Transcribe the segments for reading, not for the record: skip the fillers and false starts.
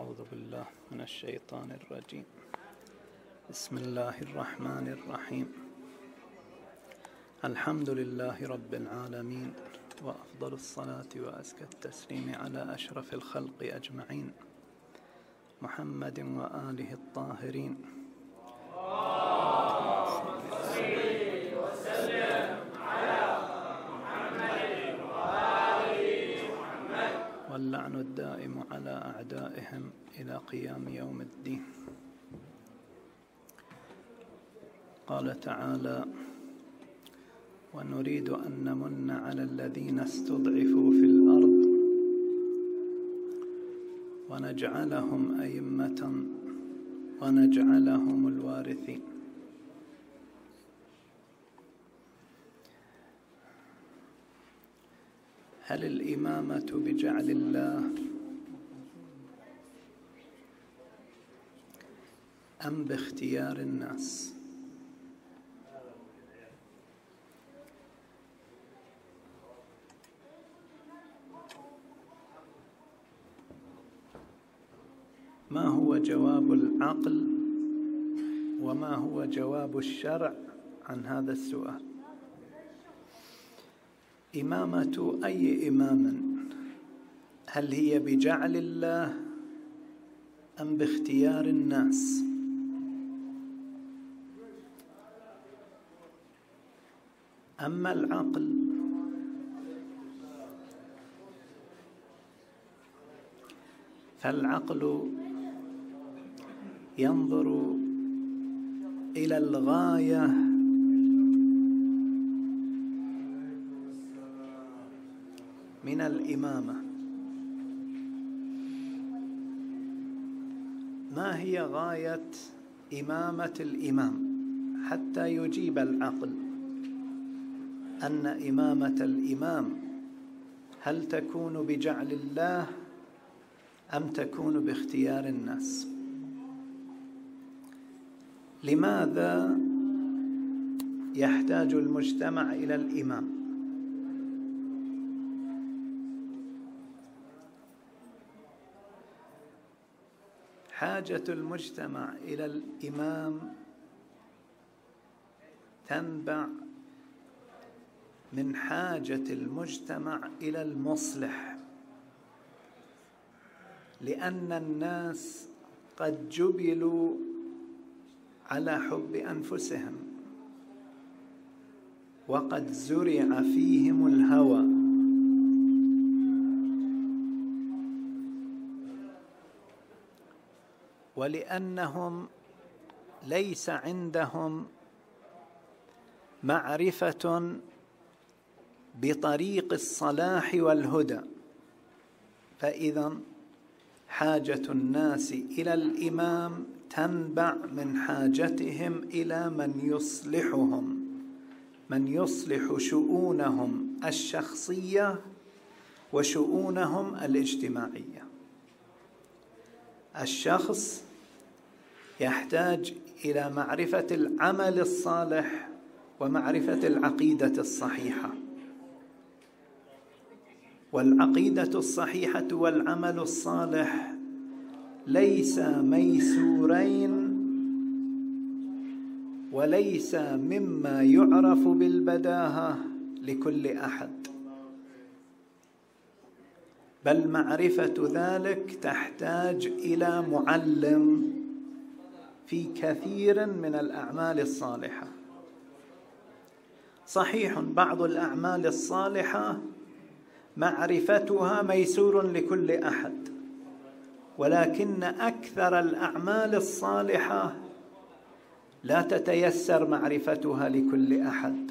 أعوذ بالله من الشيطان الرجيم. بسم الله الرحمن الرحيم. الحمد لله رب العالمين، وأفضل الصلاة وأزكى التسليم على أشرف الخلق أجمعين، محمد وآله الطاهرين. واللعن الدائم على أعدائهم إلى قيام يوم الدين. قال تعالى: ونريد أن نمن على الذين استضعفوا في الأرض ونجعلهم أئمة ونجعلهم الوارثين. هل الإمامة بجعل الله أم باختيار الناس؟ ما هو جواب العقل وما هو جواب الشرع عن هذا السؤال؟ إمامة أي إمام؟ هل هي بجعل الله أم باختيار الناس؟ أما العقل فالعقل ينظر إلى الغاية من الإمامة. ما هي غاية إمامة الإمام حتى يجيب العقل أن إمامة الإمام هل تكون بجعل الله أم تكون باختيار الناس؟ لماذا يحتاج المجتمع إلى الإمام؟ حاجة المجتمع إلى الإمام تنبع من حاجة المجتمع إلى المصلح، لأن الناس قد جبلوا على حب أنفسهم، وقد زرع فيهم الهوى، ولأنهم ليس عندهم معرفة بطريق الصلاح والهدى، فإذا حاجة الناس إلى الإمام تنبع من حاجتهم إلى من يصلحهم، من يصلح شؤونهم الشخصية وشؤونهم الاجتماعية. الشخص يحتاج إلى معرفة العمل الصالح ومعرفة العقيدة الصحيحة، والعقيدة الصحيحة والعمل الصالح ليس ميسورين وليس مما يعرف بالبداهة لكل أحد، بل معرفة ذلك تحتاج إلى معلم في كثير من الأعمال الصالحة. صحيح بعض الأعمال الصالحة معرفتها ميسور لكل أحد، ولكن أكثر الأعمال الصالحة لا تتيسر معرفتها لكل أحد.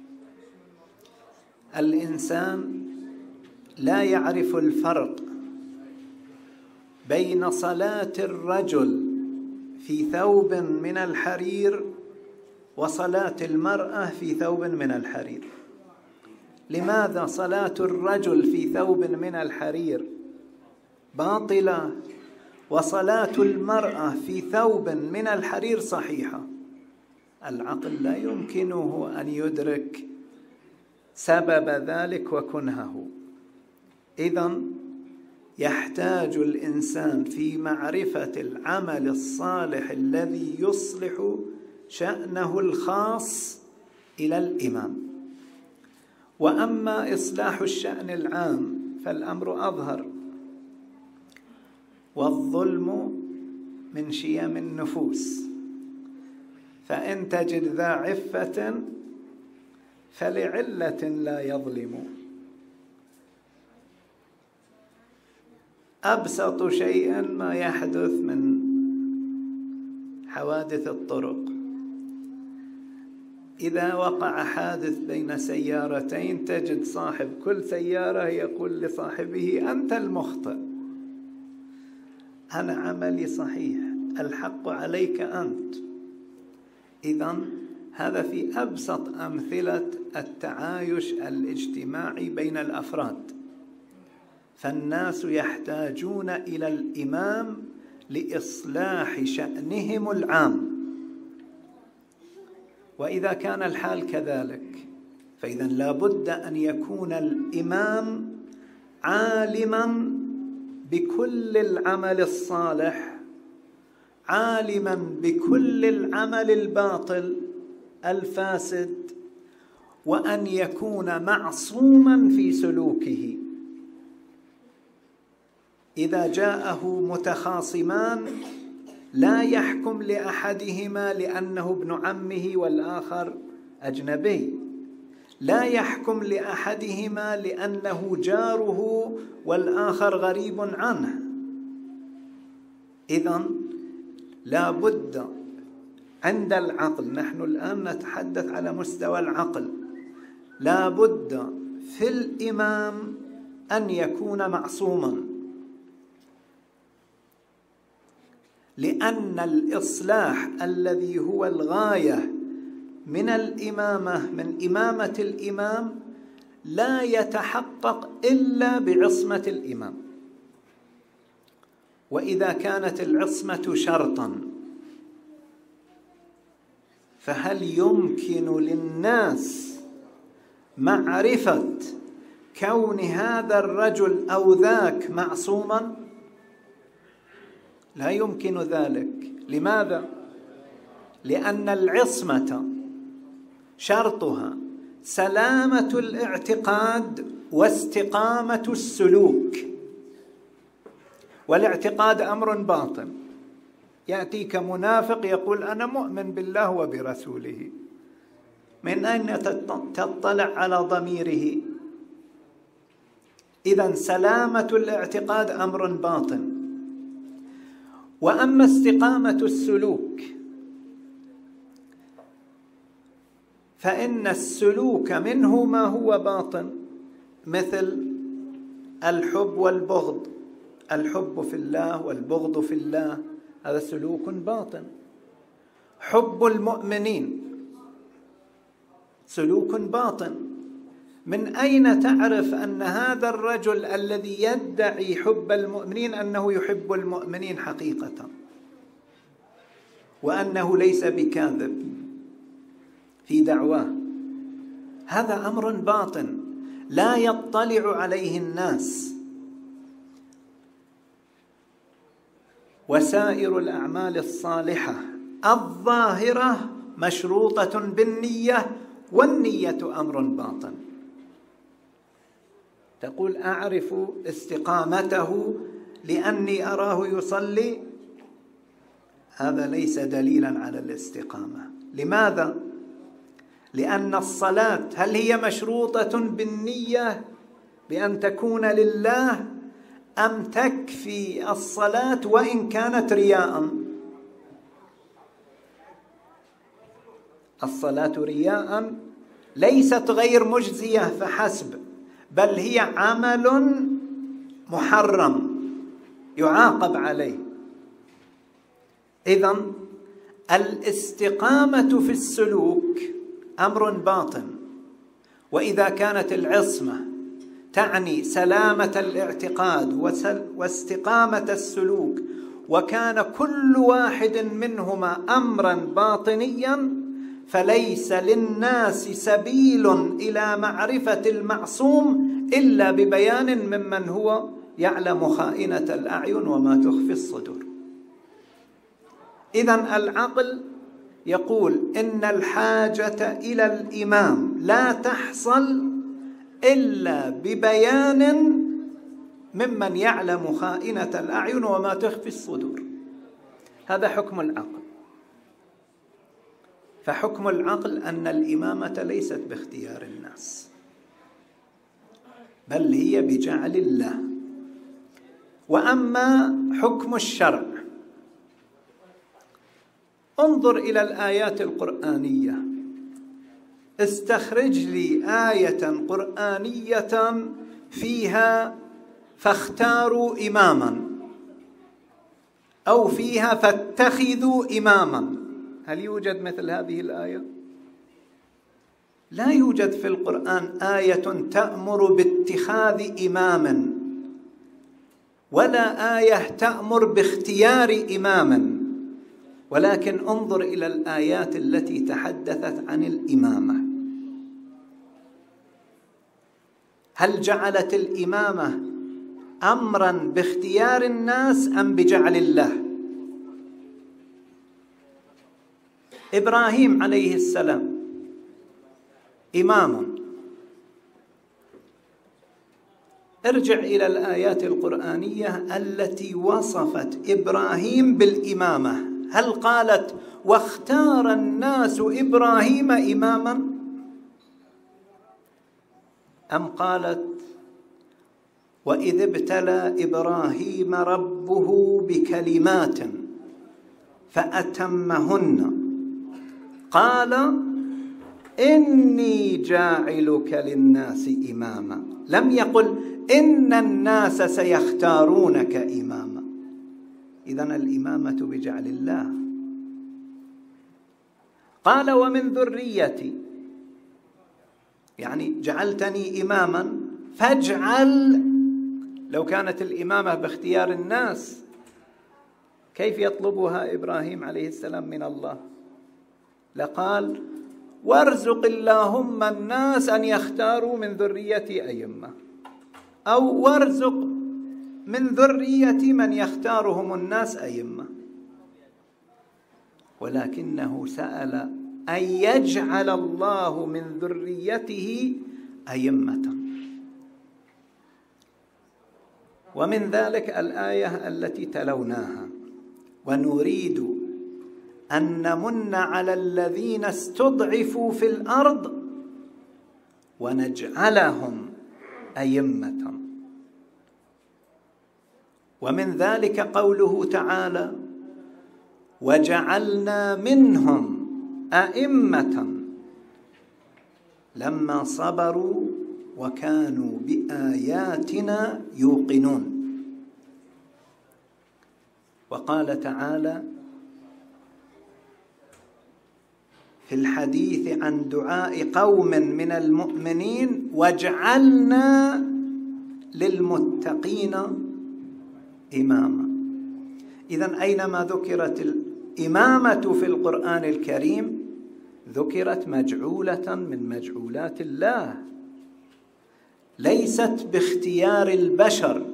الإنسان لا يعرف الفرق بين صلاة الرجل في ثوب من الحرير وصلاة المرأة في ثوب من الحرير. لماذا صلاة الرجل في ثوب من الحرير باطلة وصلاة المرأة في ثوب من الحرير صحيحة؟ العقل لا يمكنه أن يدرك سبب ذلك وكنهه. إذن يحتاج الإنسان في معرفة العمل الصالح الذي يصلح شأنه الخاص إلى الإمام. وأما إصلاح الشأن العام فالأمر أظهر، والظلم من شيم النفوس، فإن تجد ذا عفة فلعلة لا يظلم. أبسط شيء ما يحدث من حوادث الطرق، إذا وقع حادث بين سيارتين تجد صاحب كل سيارة يقول لصاحبه أنت المخطئ، أنا عملي صحيح، الحق عليك أنت. إذن هذا في أبسط أمثلة التعايش الاجتماعي بين الأفراد. فالناس يحتاجون إلى الإمام لإصلاح شأنهم العام، وإذا كان الحال كذلك فإذا لا بد أن يكون الإمام عالما بكل العمل الصالح، عالما بكل العمل الباطل الفاسد، وأن يكون معصوما في سلوكه. إذا جاءه متخاصمان لا يحكم لأحدهما لأنه ابن عمه والآخر أجنبي، لا يحكم لأحدهما لأنه جاره والآخر غريب عنه. إذن لا بد عند العقل، نحن الآن نتحدث على مستوى العقل، لا بد في الإمام أن يكون معصوما، لأن الإصلاح الذي هو الغاية من الإمامة، من إمامة الإمام، لا يتحقق إلا بعصمة الإمام. وإذا كانت العصمة شرطا فهل يمكن للناس معرفة كون هذا الرجل أو ذاك معصوما؟ لا يمكن ذلك. لماذا؟ لأن العصمة شرطها سلامة الاعتقاد واستقامة السلوك، والاعتقاد أمر باطن. يأتيك منافق يقول أنا مؤمن بالله وبرسوله، من أين تطلع على ضميره؟ إذن سلامة الاعتقاد أمر باطن. وأما استقامة السلوك فإن السلوك منه ما هو باطن، مثل الحب والبغض، الحب في الله والبغض في الله، هذا سلوك باطن. حب المؤمنين سلوك باطن. من أين تعرف أن هذا الرجل الذي يدعي حب المؤمنين أنه يحب المؤمنين حقيقة، وأنه ليس بكاذب في دعواه؟ هذا أمر باطن لا يطلع عليه الناس. وسائر الأعمال الصالحة الظاهرة مشروطة بالنية، والنية أمر باطن. تقول أعرف استقامته لأني أراه يصلي، هذا ليس دليلا على الاستقامة. لماذا؟ لأن الصلاة هل هي مشروطة بالنية بأن تكون لله، أم تكفي الصلاة وإن كانت رياء؟ الصلاة رياء ليست غير مجزية فحسب، بل هي عمل محرم يعاقب عليه. إذن الاستقامة في السلوك أمر باطن. وإذا كانت العصمة تعني سلامة الاعتقاد واستقامة السلوك، وكان كل واحد منهما أمرا باطنيا، فليس للناس سبيل إلى معرفة المعصوم إلا ببيان ممن هو يعلم خائنة الأعين وما تخفي الصدور. إذن العقل يقول إن الحاجة إلى الإمام لا تحصل إلا ببيان ممن يعلم خائنة الأعين وما تخفي الصدور. هذا حكم العقل. فحكم العقل أن الإمامة ليست باختيار الناس، بل هي بجعل الله. وأما حكم الشرع، انظر إلى الآيات القرآنية، استخرج لي آية قرآنية فيها فاختاروا إماما أو فيها فاتخذوا إماما. هل يوجد مثل هذه الآية؟ لا يوجد في القرآن آية تأمر باتخاذ إمام، ولا آية تأمر باختيار إمام. ولكن انظر إلى الآيات التي تحدثت عن الإمامة. هل جعلت الإمامة أمرا باختيار الناس أم بجعل الله؟ إبراهيم عليه السلام إمام. ارجع إلى الآيات القرآنية التي وصفت إبراهيم بالإمامة. هل قالت واختار الناس إبراهيم إماما، أم قالت وإذ ابتلى إبراهيم ربه بكلمات فأتمهن قال إني جاعلك للناس إماما، لم يقل إن الناس سيختارونك إماما. إذن الإمامة بجعل الله. قال ومن ذريتي، يعني جعلتني إماما فاجعل. لو كانت الإمامة باختيار الناس كيف يطلبها إبراهيم عليه السلام من الله؟ لقال وارزق اللهم الناس أن يختاروا من ذريتي أئمة، أو وارزق من ذرية من يختارهم الناس أئمة. ولكنه سأل أن يجعل الله من ذريته أئمة. ومن ذلك الآية التي تلوناها ونريد أن نمن على الذين استضعفوا في الأرض ونجعلهم أئمة. ومن ذلك قوله تعالى وجعلنا منهم أئمة لما صبروا وكانوا بآياتنا يوقنون. وقال تعالى في الحديث عن دعاء قوم من المؤمنين وجعلنا للمتقين إماما. إذن أينما ذكرت الإمامة في القرآن الكريم ذكرت مجعولة من مجعولات الله، ليست باختيار البشر.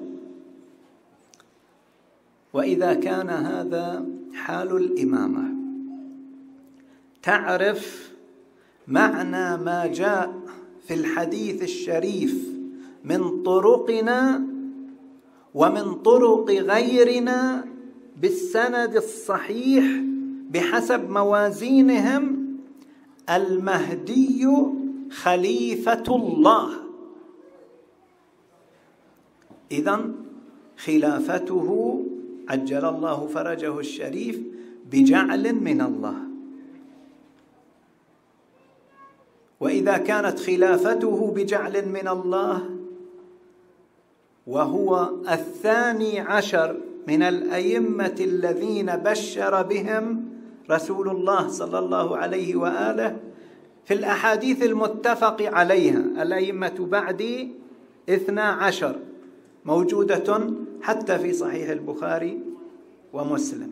وإذا كان هذا حال الإمامة، تعرف معنى ما جاء في الحديث الشريف من طرقنا ومن طرق غيرنا بالسند الصحيح بحسب موازينهم: المهدي خليفة الله. إذن خلافته عجل الله فرجه الشريف بجعل من الله. وإذا كانت خلافته بجعل من الله وهو 12 من الأئمة الذين بشر بهم رسول الله صلى الله عليه وآله في الأحاديث المتفق عليها، الأئمة بعدي 12 موجودة حتى في صحيح البخاري ومسلم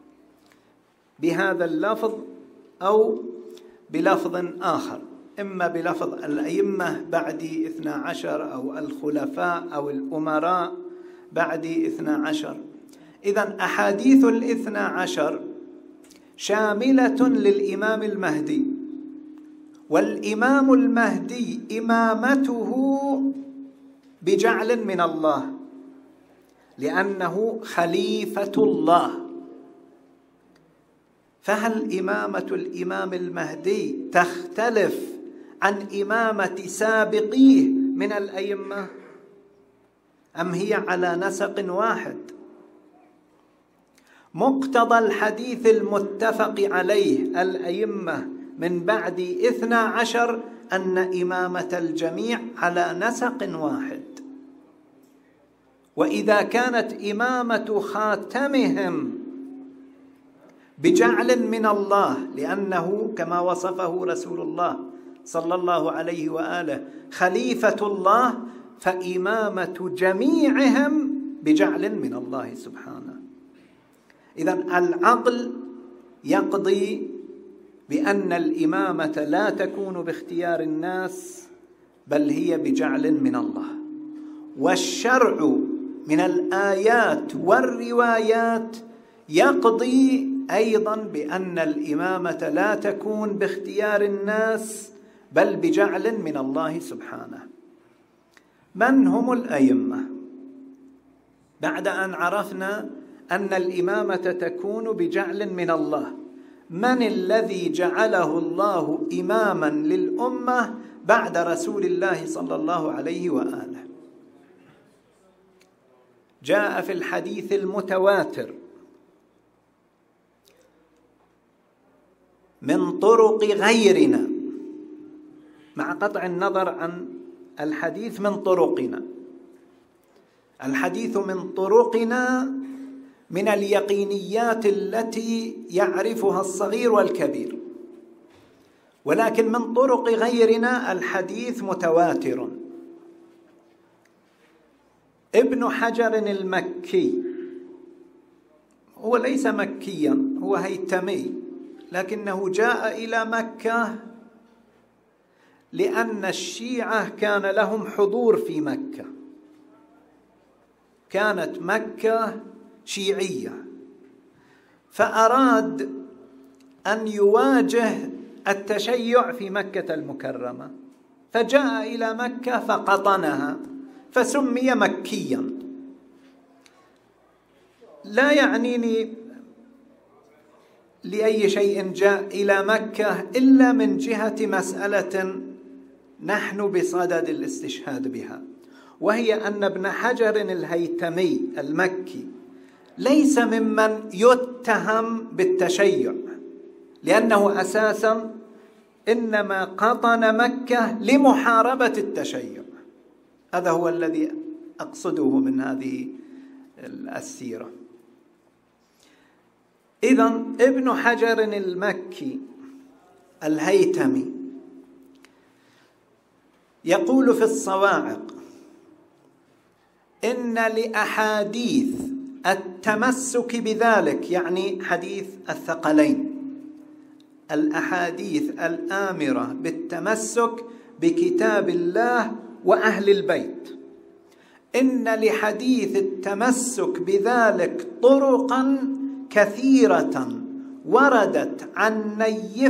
بهذا اللفظ أو بلفظ آخر، إما بلفظ الأئمة بعدي 12 أو الخلفاء أو الأمراء بعد 12. إذن أحاديث 12 شاملة للإمام المهدي، والإمام المهدي إمامته بجعل من الله، لأنه خليفة الله. فهل إمامة الإمام المهدي تختلف عن إمامة سابقيه من الأئمة، أم هي على نسق واحد؟ مقتضى الحديث المتفق عليه الأئمة من بعد 12 أن إمامة الجميع على نسق واحد. وإذا كانت إمامة خاتمهم بجعل من الله، لأنه كما وصفه رسول الله صلى الله عليه وآله خليفة الله، فإمامة جميعهم بجعل من الله سبحانه. إذن العقل يقضي بأن الإمامة لا تكون باختيار الناس، بل هي بجعل من الله. والشرع من الآيات والروايات يقضي أيضا بأن الإمامة لا تكون باختيار الناس، بل بجعل من الله سبحانه. من هم الأئمة؟ بعد أن عرفنا أن الإمامة تكون بجعل من الله، من الذي جعله الله إماما للأمة بعد رسول الله صلى الله عليه وآله؟ جاء في الحديث المتواتر من طرق غيرنا، مع قطع النظر عن الحديث من طرقنا، الحديث من طرقنا من اليقينيات التي يعرفها الصغير والكبير، ولكن من طرق غيرنا الحديث متواتر. ابن حجر المكي هو ليس مكيا، هو هيتمي، لكنه جاء إلى مكة لأن الشيعة كان لهم حضور في مكة، كانت مكة شيعية، فأراد أن يواجه التشيع في مكة المكرمة، فجاء إلى مكة فقطنها فسمي مكيا. لا يعنيني لأي شيء جاء إلى مكة إلا من جهة مسألة نحن بصدد الاستشهاد بها، وهي أن ابن حجر الهيتمي المكي ليس ممن يتهم بالتشيع، لأنه أساسا إنما قطن مكة لمحاربة التشيع. هذا هو الذي أقصده من هذه السيرة. إذن ابن حجر المكي الهيتمي يقول في الصواعق إن لأحاديث التمسك بذلك، يعني حديث الثقلين، الأحاديث الآمرة بالتمسك بكتاب الله وأهل البيت، إن لحديث التمسك بذلك طرقا كثيرة وردت عن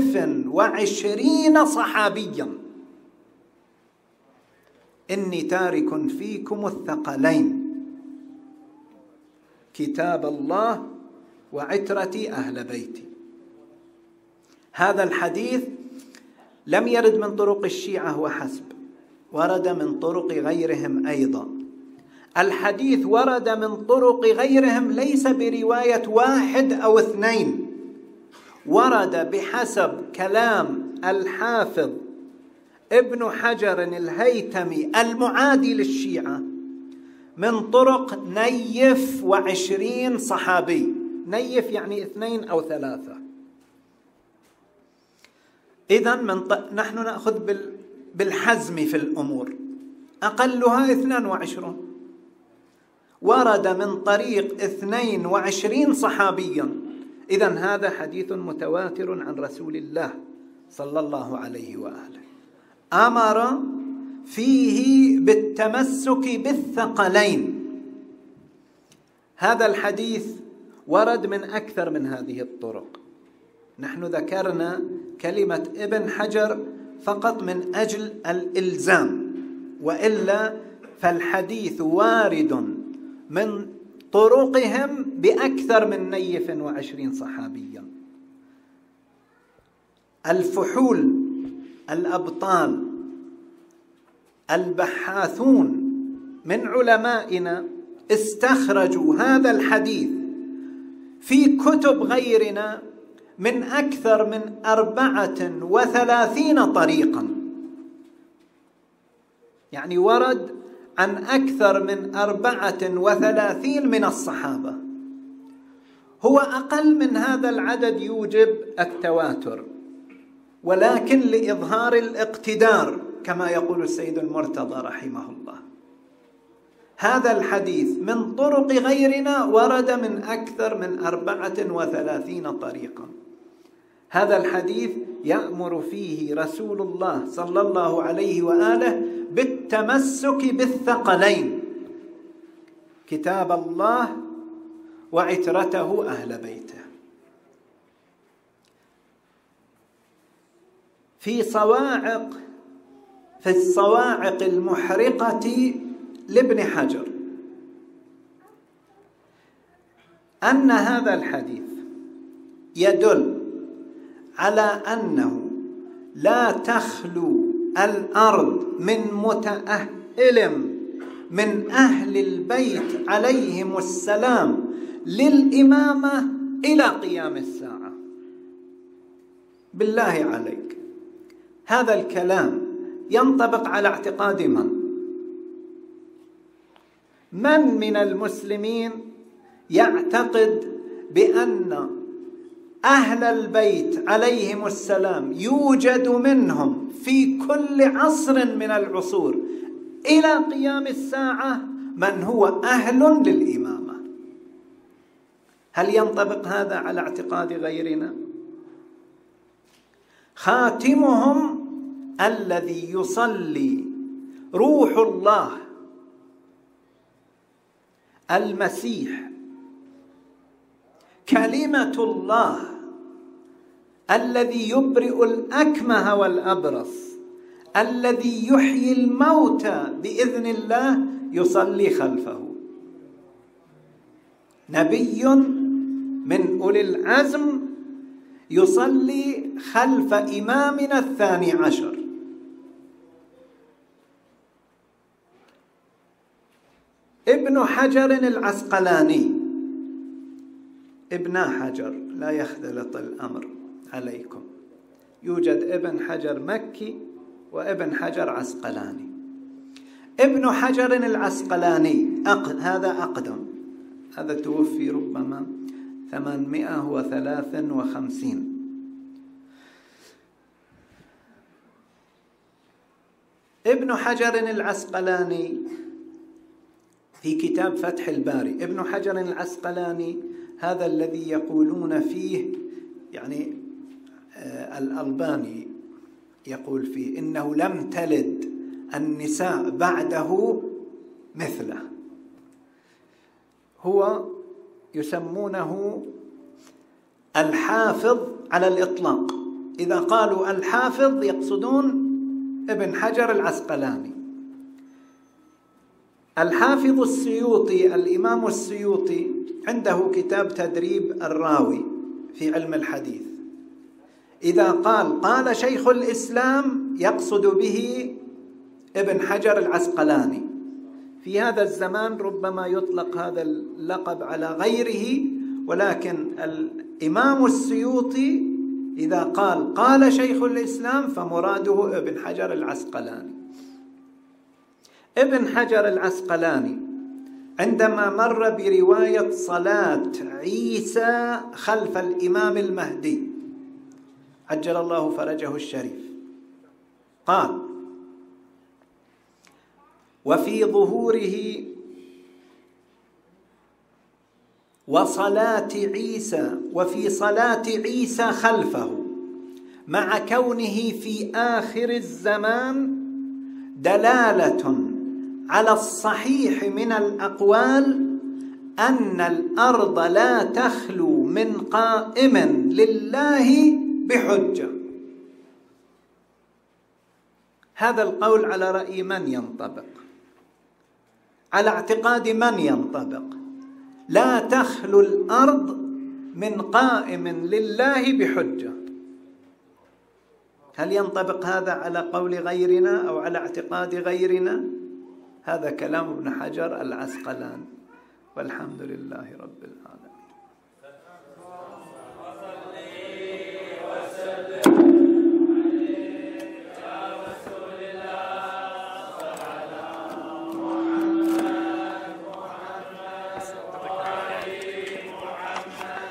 120 صحابيا. إني تارك فيكم الثقلين، كتاب الله وعترتي أهل بيتي. هذا الحديث لم يرد من طرق الشيعة وحسب، ورد من طرق غيرهم أيضا. الحديث ورد من طرق غيرهم ليس برواية واحد أو اثنين، ورد بحسب كلام الحافظ ابن حجر الهيتمي المعادي للشيعة من طرق 120 صحابي. نيف يعني 2 أو 3. إذن نحن نأخذ بالحزم في الأمور، أقلها 22 ورد من طريق 22 صحابيا. إذن هذا حديث متواتر عن رسول الله صلى الله عليه وآله، أمر فيه بالتمسك بالثقلين. هذا الحديث ورد من أكثر من هذه الطرق. نحن ذكرنا كلمة ابن حجر فقط من أجل الإلزام، وإلا فالحديث وارد من طرقهم بأكثر من 120 صحابيا. الفحول الأبطال البحاثون من علمائنا استخرجوا هذا الحديث في كتب غيرنا من أكثر من 34 طريقا، يعني ورد عن أكثر من 34 من الصحابة. هو أقل من هذا العدد يوجب التواتر، ولكن لإظهار الاقتدار كما يقول السيد المرتضى رحمه الله. هذا الحديث من طرق غيرنا ورد من أكثر من 34 طريقا. هذا الحديث يأمر فيه رسول الله صلى الله عليه وآله بالتمسك بالثقلين: كتاب الله وعترته أهل بيته. في الصواعق المحرقة لابن حجر أن هذا الحديث يدل على أنه لا تخلو الأرض من متأهل من أهل البيت عليهم السلام للإمامة إلى قيام الساعة. بالله عليك، هذا الكلام ينطبق على اعتقاد من المسلمين يعتقد بأن أهل البيت عليهم السلام يوجد منهم في كل عصر من العصور إلى قيام الساعة من هو أهل للإمامة؟ هل ينطبق هذا على اعتقاد غيرنا؟ خاتمهم الذي يصلي روح الله المسيح كلمة الله الذي يبرئ الأكمه والأبرص الذي يحيي الموتى بإذن الله يصلي خلفه. نبي من أولي العزم يصلي خلف إمامنا 12. ابن حجر العسقلاني، ابن حجر لا يختلط الأمر عليكم، يوجد ابن حجر مكي وابن حجر عسقلاني. ابن حجر العسقلاني هذا أقدم، هذا توفي ربما 853. ابن حجر العسقلاني في كتاب فتح الباري، ابن حجر العسقلاني هذا الذي يقولون فيه، يعني الألباني يقول فيه إنه لم تلد النساء بعده مثله. هو يسمونه الحافظ على الإطلاق، إذا قالوا الحافظ يقصدون ابن حجر العسقلاني. الحافظ السيوطي، الإمام السيوطي عنده كتاب تدريب الراوي في علم الحديث، إذا قال شيخ الإسلام يقصد به ابن حجر العسقلاني. في هذا الزمان ربما يطلق هذا اللقب على غيره، ولكن الإمام السيوطي إذا قال شيخ الإسلام فمراده ابن حجر العسقلاني. ابن حجر العسقلاني عندما مر برواية صلاة عيسى خلف الإمام المهدي عجل الله فرجه الشريف، قال: وفي ظهوره وفي صلاة عيسى خلفه مع كونه في آخر الزمان دلالة على الصحيح من الأقوال أن الأرض لا تخلو من قائم لله بحجة. هذا القول على رأي من ينطبق؟ على اعتقاد من ينطبق؟ لا تخلو الأرض من قائم لله بحجة. هل ينطبق هذا على قول غيرنا أو على اعتقاد غيرنا؟ هذا كلام ابن حجر العسقلاني، والحمد لله رب العالمين.